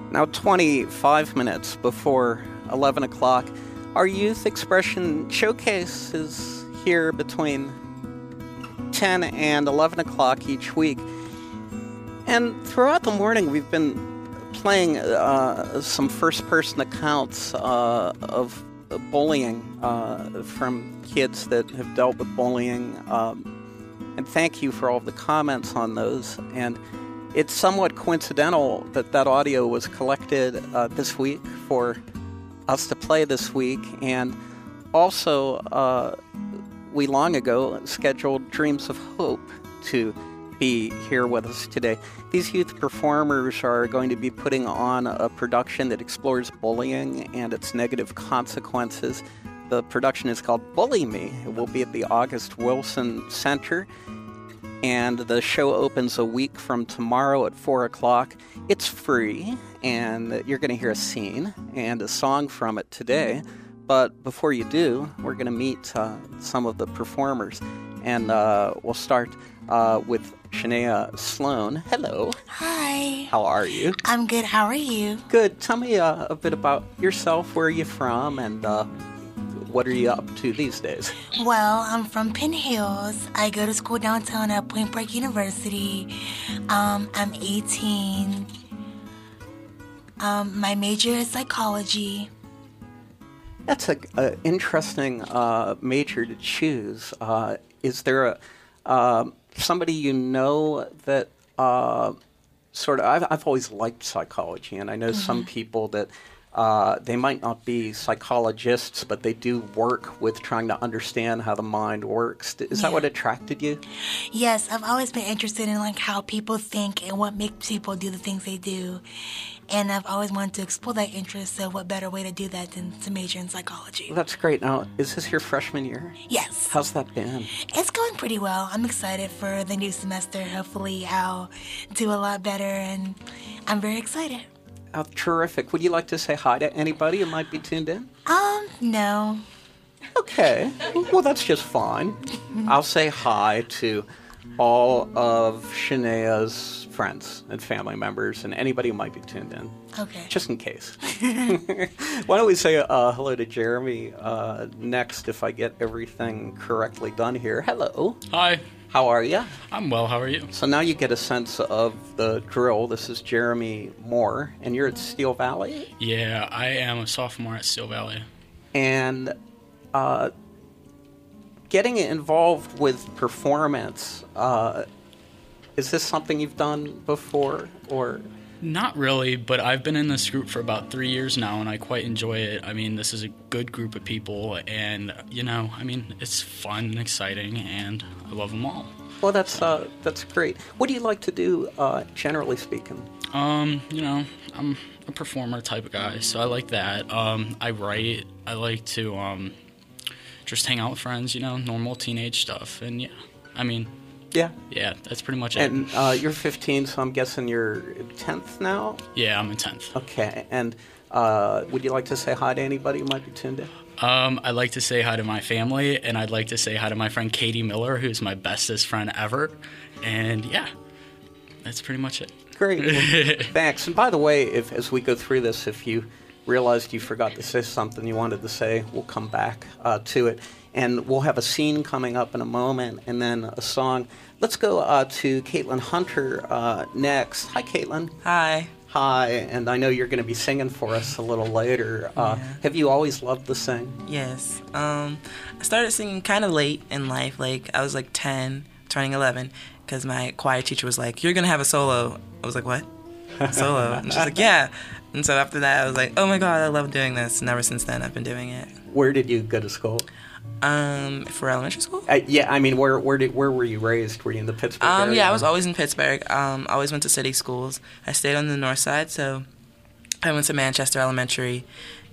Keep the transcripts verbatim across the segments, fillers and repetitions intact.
Now twenty-five minutes before eleven o'clock, our Youth Expression Showcase is here between ten and eleven o'clock each week. And throughout the morning, we've been playing uh, some first-person accounts uh, of bullying uh, from kids that have dealt with bullying. Um, and thank you for all of the comments on those. And it's somewhat coincidental that that audio was collected uh, this week for us to play this week. And also, uh, we long ago scheduled Dreams of Hope to be here with us today. These youth performers are going to be putting on a production that explores bullying and its negative consequences. The production is called Bully Me. It will be at the August Wilson Center, and the show opens a week from tomorrow at four o'clock. It's free, and you're going to hear a scene and a song from it today. But before you do, we're going to meet uh, some of the performers, and uh, we'll start uh, with Shania Sloan. Hello. Hi. How are you? I'm good. How are you? Good. Tell me uh, a bit about yourself. Where are you from, and uh, what are you up to these days? Well, I'm from Penn Hills. I go to school downtown at Point Break University. Um, I'm eighteen. Um, my major is psychology. That's a, a interesting uh, major to choose. Uh, is there a uh, somebody you know that uh, sort of? I've, I've always liked psychology, and I know mm-hmm. some people that uh, they might not be psychologists, but they do work with trying to understand how the mind works. Is yeah. that what attracted you? Yes, I've always been interested in like how people think and what makes people do the things they do. And I've always wanted to explore that interest, so what better way to do that than to major in psychology? Well, that's great. Now, is this your freshman year? Yes. How's that been? It's going pretty well. I'm excited for the new semester. Hopefully I'll do a lot better, and I'm very excited. Oh, terrific. Would you like to say hi to anybody who might be tuned in? Um, no. Okay. Well, that's just fine. I'll say hi to all of Shania's friends and family members and anybody who might be tuned in. Okay. Just in case. Why don't we say uh, hello to Jeremy uh, next if I get everything correctly done here. Hello. Hi. How are you? I'm well. How are you? So now you get a sense of the drill. This is Jeremy Moore, and you're at Steel Valley? Yeah, I am a sophomore at Steel Valley. And uh, getting involved with performance, uh, is this something you've done before, or? Not really, but I've been in this group for about three years now, and I quite enjoy it. I mean, this is a good group of people, and, you know, I mean, it's fun and exciting, and I love them all. Well, that's uh, that's great. What do you like to do, uh, generally speaking? Um, you know, I'm a performer type of guy, so I like that. Um, I write. I like to um, just hang out with friends, you know, normal teenage stuff, and, yeah, I mean... Yeah. Yeah, that's pretty much it. And uh, you're fifteen, so I'm guessing you're tenth now? Yeah, I'm in tenth. Okay. And uh, would you like to say hi to anybody who might be tuned in? Um, I'd like to say hi to my family, and I'd like to say hi to my friend Katie Miller, who's my bestest friend ever. And, yeah, that's pretty much it. Great. Well, thanks. And by the way, if as we go through this, if you realized you forgot to say something you wanted to say, we'll come back uh, to it. And we'll have a scene coming up in a moment, and then a song. Let's go uh, to Caitlin Hunter uh, next. Hi, Caitlin. Hi. Hi, and I know you're going to be singing for us a little later. Uh, yeah. Have you always loved to sing? Yes. Um, I started singing kind of late in life. Like, I was like ten, turning eleven, because my choir teacher was like, you're going to have a solo. I was like, what? Solo? And she's like, yeah. And so after that, I was like, oh, my God, I love doing this. And ever since then, I've been doing it. Where did you go to school? Um, for elementary school? Uh, yeah, I mean, where where did where were you raised? Were you in the Pittsburgh um, area? Yeah, I was always in Pittsburgh. Um, I always went to city schools. I stayed on the north side, so I went to Manchester Elementary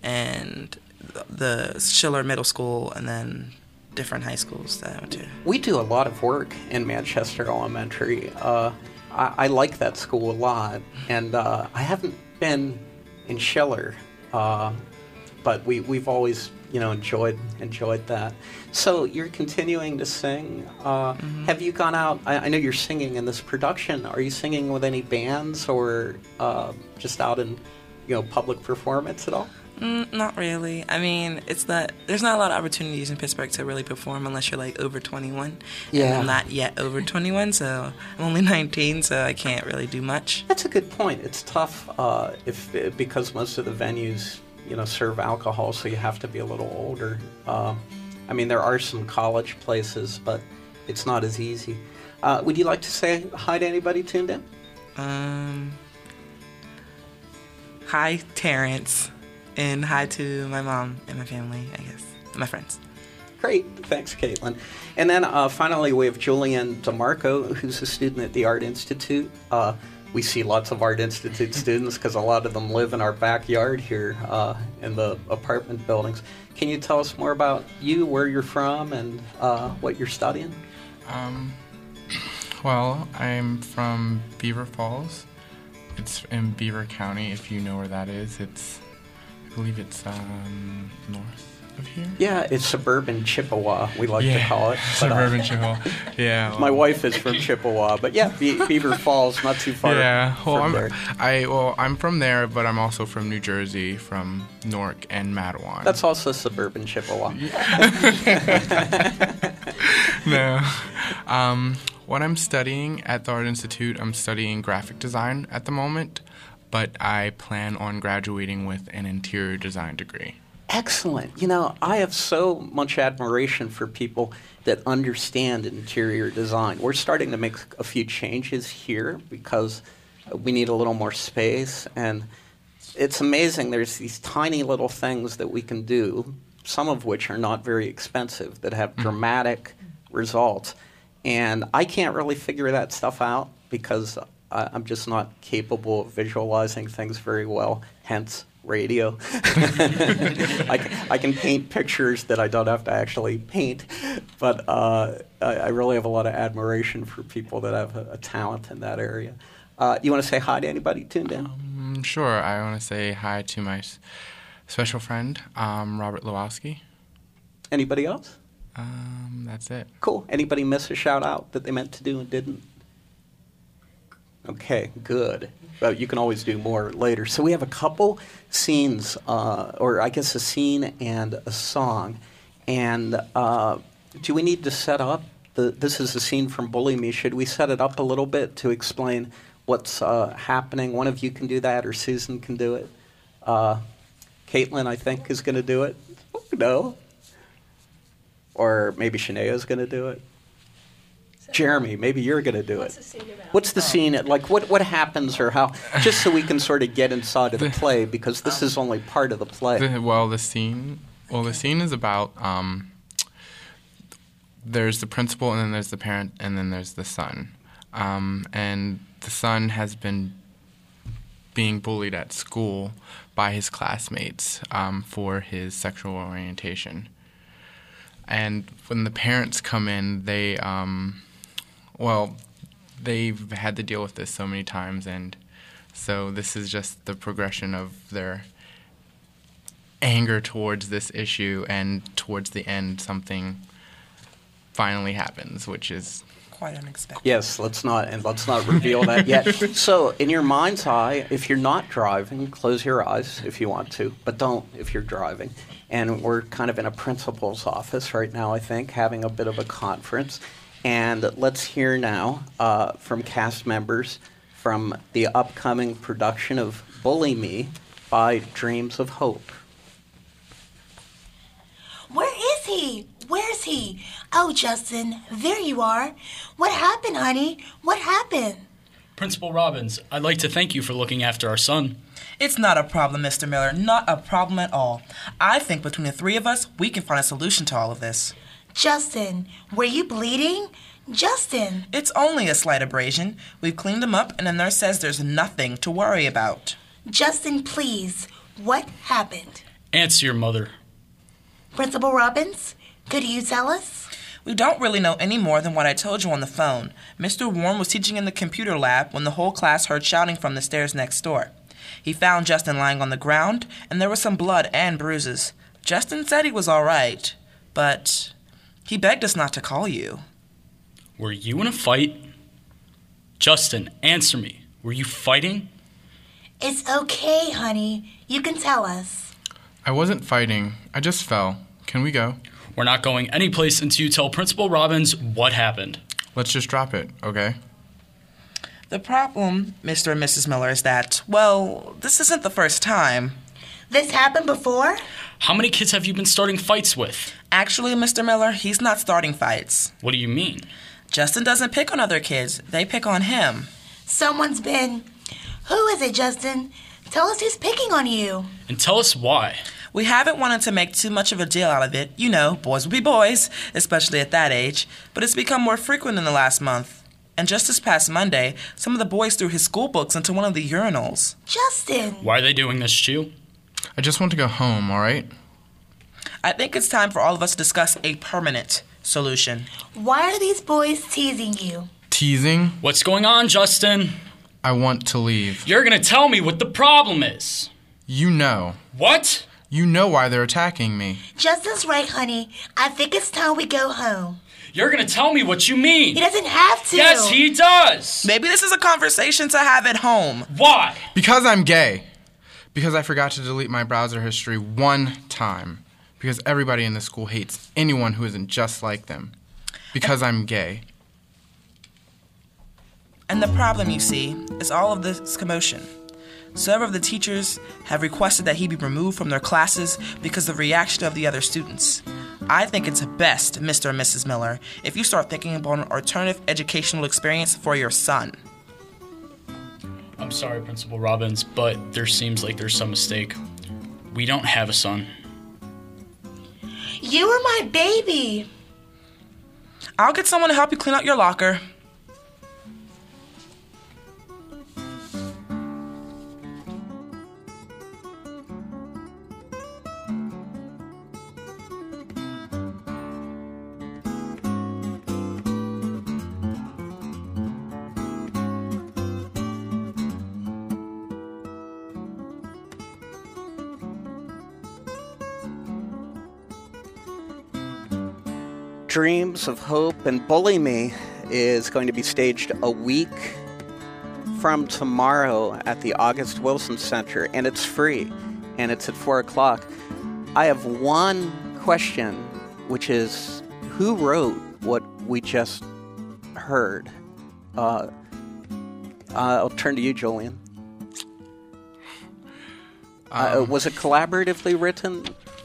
and the Schiller Middle School, and then different high schools that I went to. We do a lot of work in Manchester Elementary. Uh, I, I like that school a lot, and uh, I haven't been in Schiller, uh, but we we've always. You know, enjoyed enjoyed that. So you're continuing to sing. Uh, mm-hmm. Have you gone out? I, I know you're singing in this production. Are you singing with any bands or uh, just out in you know, public performance at all? Mm, not really. I mean, it's not. There's not a lot of opportunities in Pittsburgh to really perform unless you're like over twenty-one. Yeah. And I'm not yet over twenty-one, so I'm only nineteen, so I can't really do much. That's a good point. It's tough uh, if because most of the venues, you know, serve alcohol, so you have to be a little older. Um, I mean, there are some college places, but it's not as easy. Uh, would you like to say hi to anybody tuned in? Um. Hi, Terrence. And hi to my mom and my family, I guess, and my friends. Great. Thanks, Caitlin. And then uh, finally, we have Julian DeMarco, who's a student at the Art Institute. Uh, we see lots of Art Institute students because a lot of them live in our backyard here uh, in the apartment buildings. Can you tell us more about you, where you're from, and uh, what you're studying? Um, well, I'm from Beaver Falls. It's in Beaver County, if you know where that is. It's I believe it's um, north of here. Yeah, it's suburban Chippewa, we like yeah, to call it. But, suburban uh, Chippewa. Yeah. My well, wife is from Chippewa, but yeah, Be- Beaver Falls, not too far yeah, well, from I'm, there. I well, I'm from there, but I'm also from New Jersey, from Newark and Matawan. That's also suburban Chippewa. No. Um, what I'm studying at the Art Institute, I'm studying graphic design at the moment, but I plan on graduating with an interior design degree. Excellent. You know, I have so much admiration for people that understand interior design. We're starting to make a few changes here because we need a little more space, and it's amazing. There's these tiny little things that we can do, some of which are not very expensive, that have dramatic results. And I can't really figure that stuff out because I, I'm just not capable of visualizing things very well, hence radio. I, can, I can paint pictures that I don't have to actually paint, but uh, I, I really have a lot of admiration for people that have a, a talent in that area. Uh, you want to say hi to anybody tuned in? Um, sure. I want to say hi to my s- special friend, um, Robert Lewowski. Anybody else? Um, that's it. Cool. Anybody miss a shout out that they meant to do and didn't? Okay, good. Well, you can always do more later. So we have a couple scenes, uh, or I guess a scene and a song. And uh, do we need to set up? The, this is a scene from Bully Me. Should we set it up a little bit to explain what's uh, happening? One of you can do that, or Susan can do it. Uh, Caitlin, I think, is going to do it. No. Or maybe Shanaea's going to do it. Jeremy, maybe you're going to do What's it. the scene about? What's the scene? Like, what what happens or how? Just so we can sort of get inside of the play, because this is only part of the play. The, well, the scene. Well, the scene is about. Um, there's the principal, and then there's the parent, and then there's the son. Um, and the son has been being bullied at school by his classmates um, for his sexual orientation. And when the parents come in, they, um, well, they've had to deal with this so many times, and so this is just the progression of their anger towards this issue, and towards the end, something finally happens, which is Quite unexpected. Yes, let's not and let's not reveal that yet. So, in your mind's eye, if you're not driving, close your eyes if you want to, but don't if you're driving. And we're kind of in a principal's office right now, I think, having a bit of a conference. And let's hear now uh, from cast members from the upcoming production of Bully Me by Dreams of Hope. Where is he? Where's he? Oh, Justin, there you are. What happened, honey? What happened? Principal Robbins, I'd like to thank you for looking after our son. It's not a problem, Mister Miller. Not a problem at all. I think between the three of us, we can find a solution to all of this. Justin, were you bleeding? Justin. It's only a slight abrasion. We've cleaned him up, and the nurse says there's nothing to worry about. Justin, please. What happened? Answer your mother. Principal Robbins, could you tell us? We don't really know any more than what I told you on the phone. Mister Warren was teaching in the computer lab when the whole class heard shouting from the stairs next door. He found Justin lying on the ground, and there was some blood and bruises. Justin said he was all right, but he begged us not to call you. Were you in a fight? Justin, answer me. Were you fighting? It's okay, honey. You can tell us. I wasn't fighting. I just fell. Can we go? We're not going anyplace until you tell Principal Robbins what happened. Let's just drop it, okay? The problem, Mister and Missus Miller, is that, well, this isn't the first time. This happened before? How many kids have you been starting fights with? Actually, Mister Miller, he's not starting fights. What do you mean? Justin doesn't pick on other kids. They pick on him. Someone's been... Who is it, Justin? Tell us who's picking on you. And tell us why. We haven't wanted to make too much of a deal out of it. You know, boys will be boys, especially at that age. But it's become more frequent in the last month. And just this past Monday, some of the boys threw his school books into one of the urinals. Justin! Why are they doing this to you? I just want to go home, all right? I think it's time for all of us to discuss a permanent solution. Why are these boys teasing you? Teasing? What's going on, Justin? I want to leave. You're gonna tell me what the problem is. You know. What? You know why they're attacking me. Justin's right, honey. I think it's time we go home. You're gonna tell me what you mean. He doesn't have to. Yes, he does. Maybe this is a conversation to have at home. Why? Because I'm gay. Because I forgot to delete my browser history one time. Because everybody in the school hates anyone who isn't just like them. Because I'm gay. And the problem, you see, is all of this commotion. Several of the teachers have requested that he be removed from their classes because of the reaction of the other students. I think it's best, Mister and Missus Miller, if you start thinking about an alternative educational experience for your son. I'm sorry, Principal Robbins, but there seems like there's some mistake. We don't have a son. You were my baby. I'll get someone to help you clean out your locker. Dreams of Hope and Bully Me is going to be staged a week from tomorrow at the August Wilson Center, and it's free, and it's at four o'clock. I have one question, which is, who wrote what we just heard? Uh, uh, I'll turn to you, Julian. Uh, Um, was it collaboratively written?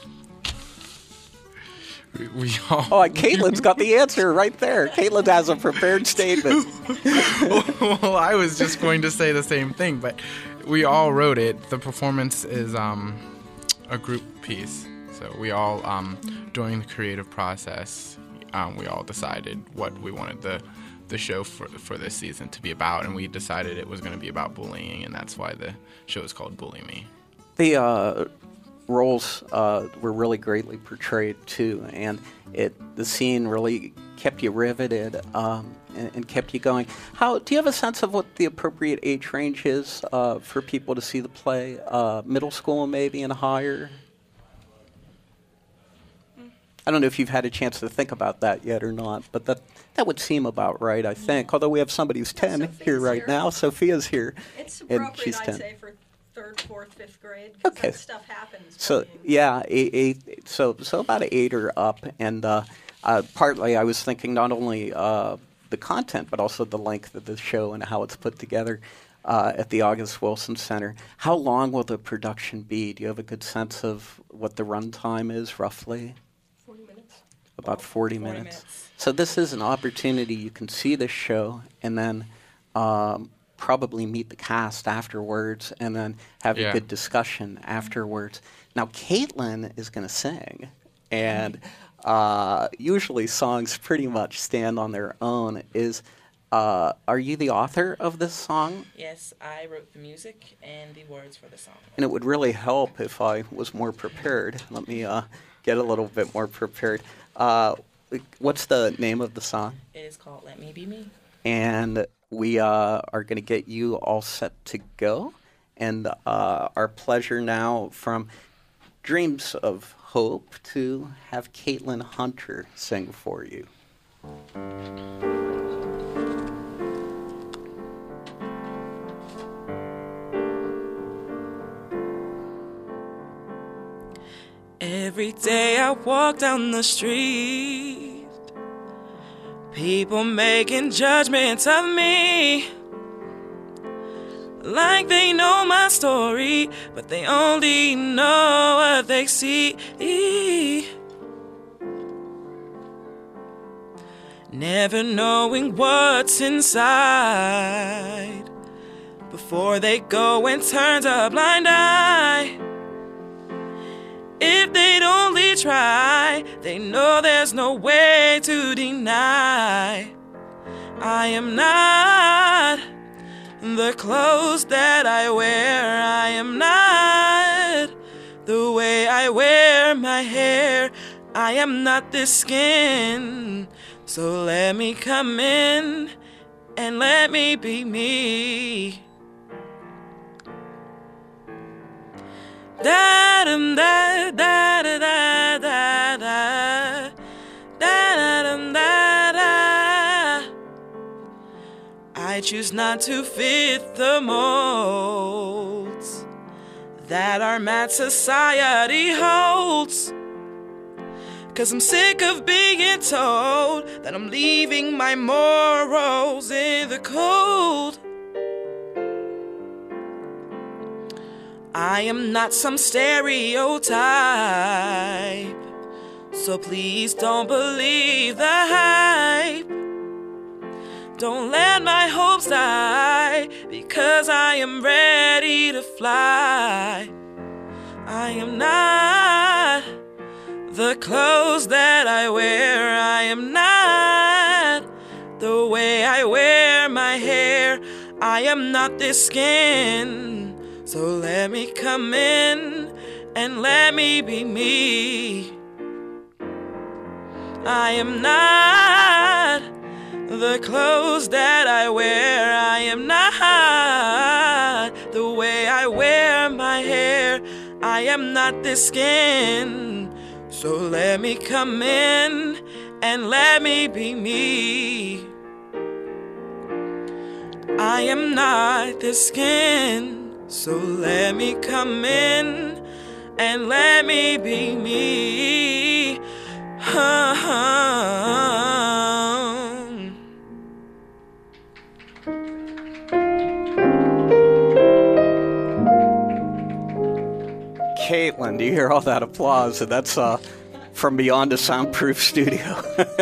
We, we all. Oh, Caitlin's got the answer right there. Caitlin has a prepared statement. Well, I was just going to say the same thing, but we all wrote it. The performance is um, a group piece. So we all, um, during the creative process, um, we all decided what we wanted the the show for for this season to be about, and we decided it was going to be about bullying, and that's why the show is called Bully Me. The uh, roles uh, were really greatly portrayed too, and it the scene really kept you riveted um, and, and kept you going. How do you have a sense of what the appropriate age range is uh, for people to see the play? Uh, middle school, maybe, and higher. I don't know if you've had a chance to think about that yet or not, but that that would seem about right, I think. Although we have somebody who's ten Sophia's here right here. now. Sophia's here, It's and appropriate, she's I'd ten. say, for third, fourth, fifth grade, because Okay. that stuff happens. So bullying. yeah, eight, eight, so so about eight or up, and uh, uh, partly I was thinking not only uh, the content but also the length of the show and how it's put together uh, at the August Wilson Center. How long will the production be? Do you have a good sense of what the runtime is roughly? forty minutes. About forty, forty minutes. minutes. So this is an opportunity. You can see the show and then um, probably meet the cast afterwards and then have Yeah. a good discussion afterwards. Now, Caitlin is going to sing, and uh, usually songs pretty much stand on their own. Is uh, Are you the author of this song? Yes, I wrote the music and the words for the song. And it would really help if I was more prepared. Let me uh, get a little bit more prepared. Uh, what's the name of the song? It is called Let Me Be Me. And we uh, are going to get you all set to go. And uh, our pleasure now from Dreams of Hope to have Caitlin Hunter sing for you. Every day I walk down the street, people making judgments of me, like they know my story, but they only know what they see. Never knowing what's inside before they go and turn a blind eye. If they'd only try, they know there's no way to deny. I am not the clothes that I wear. I am not the way I wear my hair. I am not this skin. So let me come in and let me be me. Da dum da da da da da da da dum da da. I choose not to fit the molds that our mad society holds. 'Cause I'm sick of being told that I'm leaving my morals in the cold. I am not some stereotype, so please don't believe the hype. Don't let my hopes die, because I am ready to fly. I am not the clothes that I wear. I am not the way I wear my hair. I am not this skin. So let me come in and let me be me. I am not the clothes that I wear. I am not the way I wear my hair. I am not this skin. So let me come in and let me be me. I am not this skin. So let me come in and let me be me. Caitlin, do you hear all that applause? And that's uh, from beyond a soundproof studio.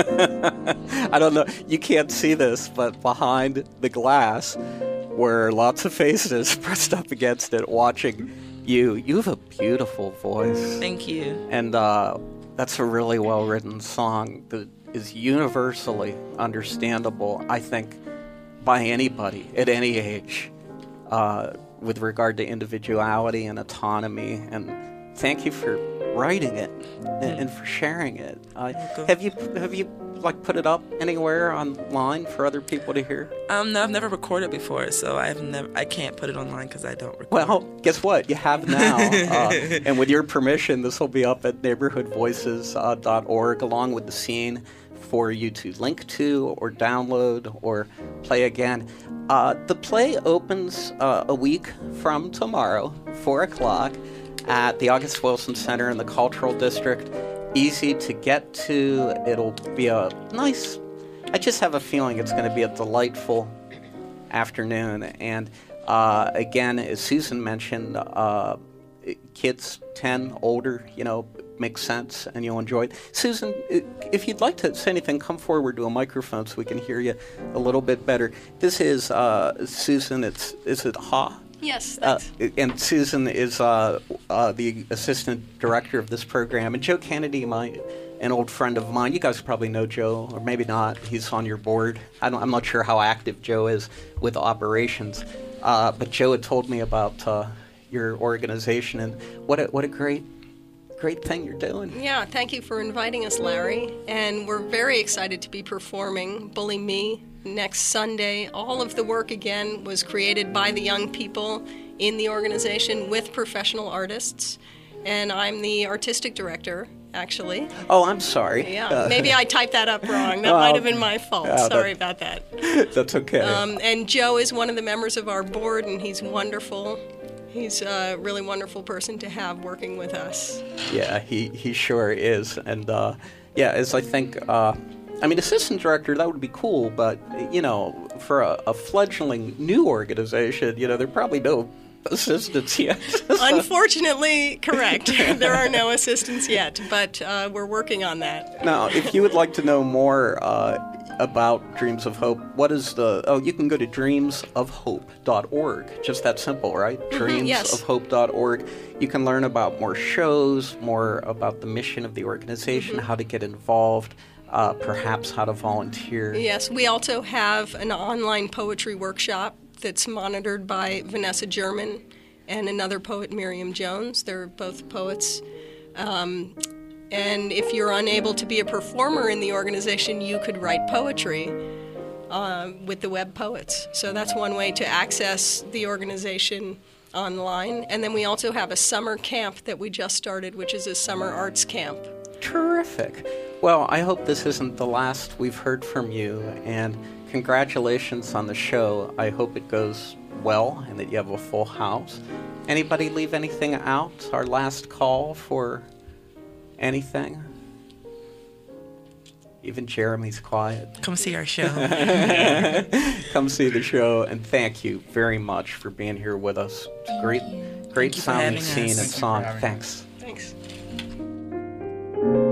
I don't know, you can't see this, but behind the glass were lots of faces pressed up against it watching you. You have a beautiful voice. Thank you. And uh, that's a really well-written song that is universally understandable, I think, by anybody at any age, uh, with regard to individuality and autonomy. And thank you for writing it and, and for sharing it. Uh, have you have you like put it up anywhere online for other people to hear? Um, no, I've never recorded before, so I've never. I can't put it online because I don't record. Well, guess what? You have now, uh, and with your permission, this will be up at neighborhood voices dot org, along with the scene for you to link to or download or play again. Uh, the play opens uh, a week from tomorrow, four o'clock, at the August Wilson Center in the Cultural District. Easy to get to. It'll be a nice, I just have a feeling it's going to be a delightful afternoon. And uh, again, as Susan mentioned, uh, kids ten, older, you know, makes sense and you'll enjoy it. Susan, if you'd like to say anything, come forward to a microphone so we can hear you a little bit better. This is uh, Susan, it's, is it Ha? Yes, Uh, thanks. and Susan is uh, uh, the assistant director of this program. And Joe Kennedy, my an old friend of mine. You guys probably know Joe, or maybe not. He's on your board. I don't, I'm not sure how active Joe is with operations. Uh, but Joe had told me about uh, your organization, and what a, what a great, great thing you're doing. Yeah, thank you for inviting us, Larry. And we're very excited to be performing Bully Me next Sunday. All of the work, again, was created by the young people in the organization with professional artists. And I'm the artistic director, actually. Oh, I'm sorry. Yeah, Uh, maybe I typed that up wrong. That Well, might have been my fault. yeah, that- Sorry about that. That's okay. Um, and Joe is one of the members of our board, and he's wonderful. He's a really wonderful person to have working with us. Yeah, he, he sure is. And, uh, yeah, as I think, uh, I mean, assistant director, that would be cool, but, you know, for a, a fledgling new organization, you know, there are probably no assistants yet. Unfortunately, correct. There are no assistants yet, but uh, we're working on that. Now, if you would like to know more uh, about Dreams of Hope, what is the... Oh, you can go to dreams of hope dot org. Just that simple, right? Mm-hmm, dreams yes. of hope dot org. You can learn about more shows, more about the mission of the organization, Mm-hmm. how to get involved, uh, perhaps how to volunteer. Yes, we also have an online poetry workshop that's monitored by Vanessa German and another poet, Miriam Jones. They're both poets. Um, and if you're unable to be a performer in the organization, you could write poetry uh, with the Web Poets. So that's one way to access the organization online. And then we also have a summer camp that we just started, which is a summer arts camp. Terrific. Well, I hope this isn't the last we've heard from you, and congratulations on the show. I hope it goes well and that you have a full house. Anybody leave anything out? Our last call for anything? Even Jeremy's quiet. Come see our show. Come see the show, and thank you very much for being here with us. It's a great, great you for sounding having scene us. and Thank you song. for having Thanks. Thanks.